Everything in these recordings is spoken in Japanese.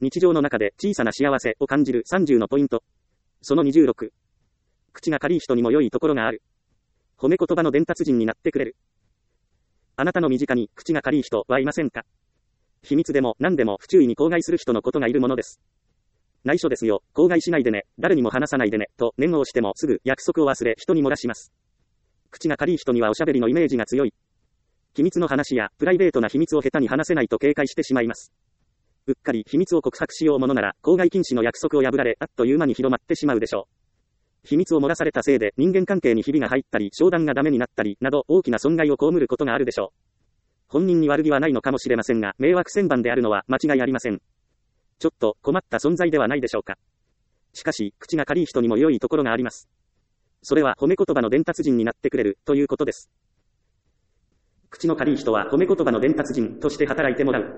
日常の中で小さな幸せを感じる30のポイント。その26。口が軽い人にも良いところがある。褒め言葉の伝達人になってくれる。あなたの身近に口が軽い人はいませんか？秘密でも何でも不注意に口外する人のことがいるものです。内緒ですよ、口外しないでね、誰にも話さないでね、と念をしてもすぐ約束を忘れ人に漏らします。口が軽い人にはおしゃべりのイメージが強い。機密の話やプライベートな秘密を下手に話せないと警戒してしまいます。うっかり秘密を告白しようものなら、口外禁止の約束を破られ、あっという間に広まってしまうでしょう。秘密を漏らされたせいで人間関係にひびが入ったり、商談がダメになったり、など大きな損害を被ることがあるでしょう。本人に悪気はないのかもしれませんが、迷惑千番であるのは間違いありません。ちょっと困った存在ではないでしょうか。しかし、口が軽い人にも良いところがあります。それは褒め言葉の伝達人になってくれる、ということです。口の軽い人は褒め言葉の伝達人として働いてもらう。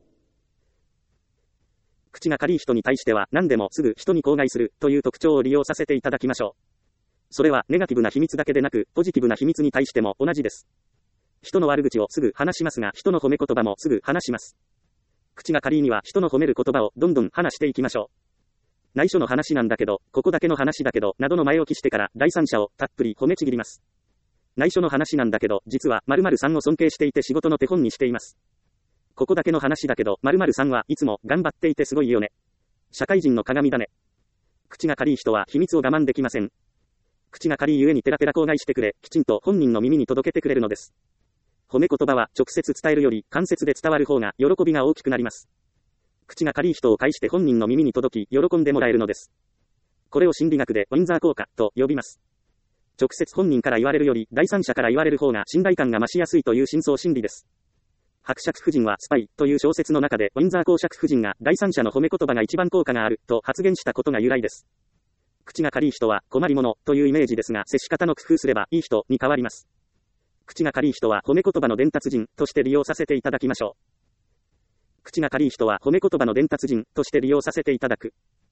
口が軽い人に対しては何でもすぐ人に口外するという特徴を利用させていただきましょう。それはネガティブな秘密だけでなく、ポジティブな秘密に対しても同じです。人の悪口をすぐ話しますが、人の褒め言葉もすぐ話します。口が軽いには人の褒める言葉をどんどん話していきましょう。内緒の話なんだけど、ここだけの話だけど、などの前置きしてから第三者をたっぷり褒めちぎります。内緒の話なんだけど、実は〇〇さんを尊敬していて仕事の手本にしています。ここだけの話だけど、〇〇さんはいつも頑張っていてすごいよね。社会人の鏡だね。口が軽い人は秘密を我慢できません。口が軽いゆえにペラペラ口外してくれ、きちんと本人の耳に届けてくれるのです。褒め言葉は直接伝えるより間接で伝わる方が喜びが大きくなります。口が軽い人を介して本人の耳に届き喜んでもらえるのです。これを心理学でウィンザー効果と呼びます。直接本人から言われるより第三者から言われる方が信頼感が増しやすいという深層心理です。伯爵夫人はスパイという小説の中でウィンザー公爵夫人が第三者の褒め言葉が一番効果があると発言したことが由来です。口が軽い人は困り者というイメージですが、接し方の工夫すればいい人に変わります。口が軽い人は褒め言葉の伝達人として利用させていただきましょう。口が軽い人は褒め言葉の伝達人として利用させていただく。